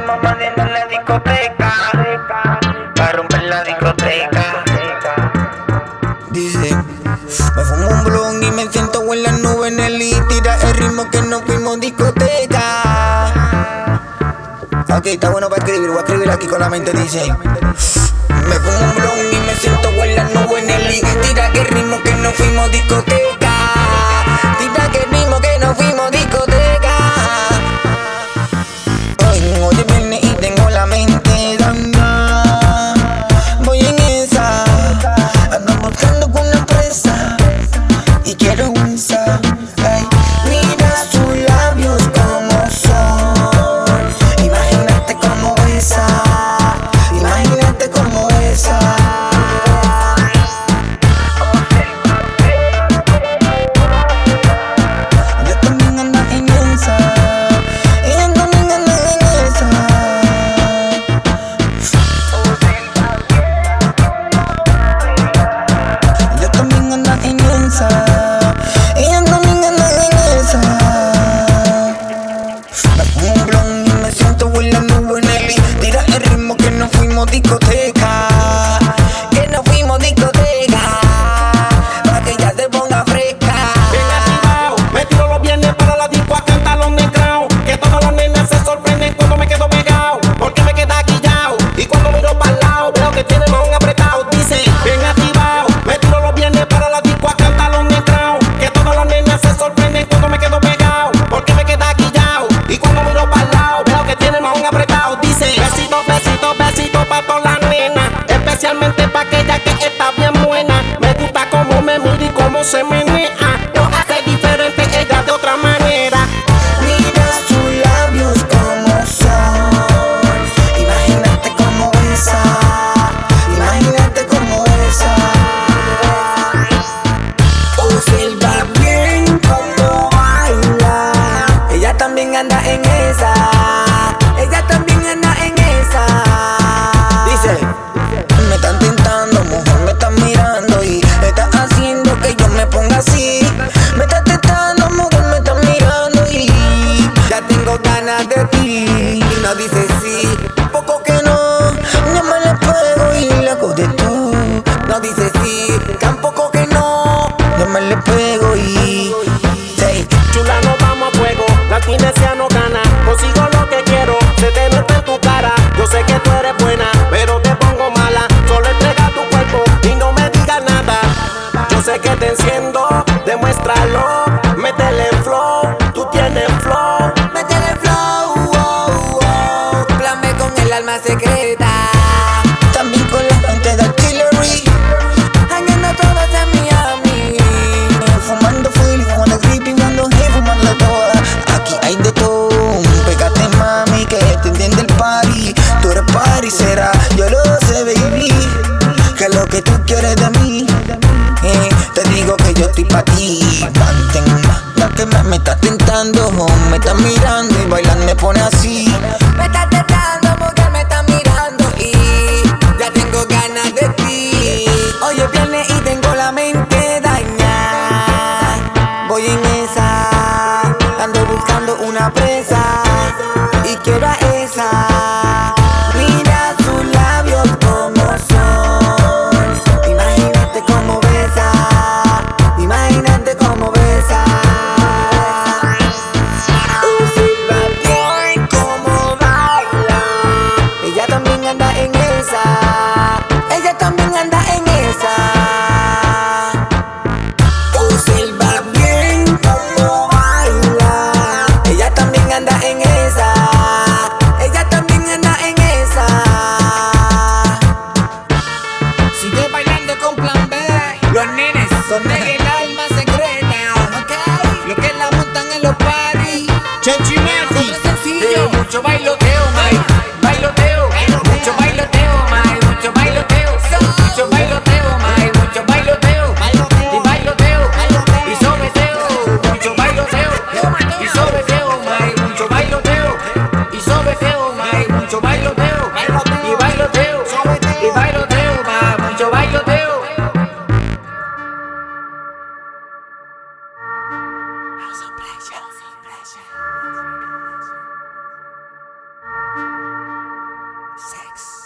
mamá en la discoteca, para romper la discoteca. Dice, me fumo un blon y me siento en la nube en el y tira el ritmo que no fuimos discoteca. Ok, está bueno para escribir, voy a escribir aquí con la mente, dice. Me fumo un blon y me siento en la nube en el y tira el ritmo que no fuimos discoteca. Tira el ritmo que no fuimos discoteca. Hoy viene y tengo la mente dañada. Voy en esa, ando buscando con una presa y quiero usar. Ay, mira sus labios como son. Imagínate cómo besa, imagínate cómo besa. Ella también anda en esa, ella también anda en esa. Ella también anda en esa, ella también anda en esa. Me pongo un blon y me siento en la nube en el tira el ritmo que no fuimos discoteca, que no fuimos discoteca, para que ya se ponga fresca. Bien activado, me tiro los viernes para la disco a cantar los negraos. Que todas las nenas se sorprenden cuando me quedo pegado, porque me queda quillao. Y cuando miro para el lado, veo que tiene más un apretado. Dice, bien activado, me tiro los viernes para la disco a cantar los negraos. Que todas las nenas se sorprenden cuando me quedo pegado, porque me queda quillao. Y cuando miro para el lado, veo que tiene más un apretado. Dice, besito, besito, besito pa' todas las nenas, especialmente pa' aquella que está bien buena. Me gusta cómo me mira y cómo se menea. Lo hace diferente ella de otra manera. Mira sus labios como son. Imagínate cómo besa, imagínate cómo besa. Observa bien cómo baila. Ella también anda en esa, ella también anda en esa. Dice, me están tentando, mujer, me están mirando y estás haciendo que yo me ponga así. Me estás tentando, mujer, me estás mirando y ya tengo ganas de ti. Y no dice sí, poco que no, ya me le pego y le hago de todo. No dice sí, tampoco que no, ya me le pego y say, Chula, nos vamos a fuego, la abstinencia no gana. Consigo lo que quiero, se te nota en tu cara. Yo sé que tú eres buena, pero te pongo mala. Solo entrega tu cuerpo y no me digas nada. Yo sé que te enciendo, demuéstralo. Métele flow, tú tienes flow. métele flow, oh, oh. Plame con el alma secreta. También con la gente de artillery. Hangando todos en Miami. Fumando full, fumando creepy, fumando hey, fumando toda. Aquí hay de todo. Pégate mami, que te entiende el party. Tú eres party, será, yo lo sé baby. Que lo que tú quieres de mí. Te digo que yo estoy pa' ti. Mantén, ya que me estás tentando, me estás mirando y bailar me pone así. Me estás tentando, mujer, me estás mirando y ya tengo ganas de ti. Hoy es viernes y tengo la mente dañada. Voy en esa, ando buscando una presa y quiero a esa. Mira sus labios como son. Imagínate cómo besa, imagínate cómo besa. Observa bien cómo baila. Ella también anda en esa, ella también anda en esa. Observa bien cómo baila. Ella también anda en esa, ella también anda en esa. Sigue bailando con Plan B. Los nenes son de el alma secreta. Ok, lo que la montan en los parties. Chenchimati, Es sencillo. Mucho bailoteo, mai. Bailoteo. Mucho bailoteo, mai. Mucho bailoteo. Mucho bailoteo, mai. Mucho bailoteo. Y bailoteo. Y sobeteo. Mucho bailoteo. Y sobeteo, mai. Mucho bailoteo. Y sobeteo, mai. Mucho bailoteo. Y bailoteo. Y bailoteo, mai. Mucho bailoteo. House of Pleasure. Sex.